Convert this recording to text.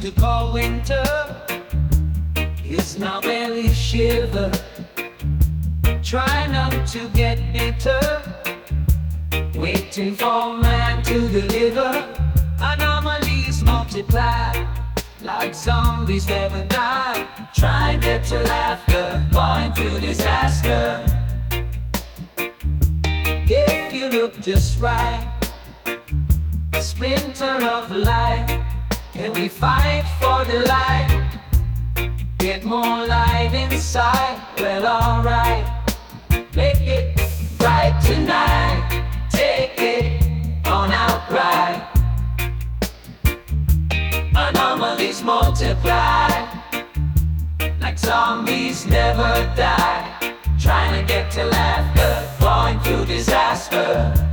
to call winter is now barely a shiver. Try not to get bitter, waiting for man to deliver. Anomalies multiply like zombies never die. Try and get to laughter, going through disaster. If you look just right, a splinter of light, can we fight for the light? Get more light inside, well alright. Make it bright tonight, take it on outright. Anomalies multiply like zombies never die. Trying to get to laughter, falling through disaster.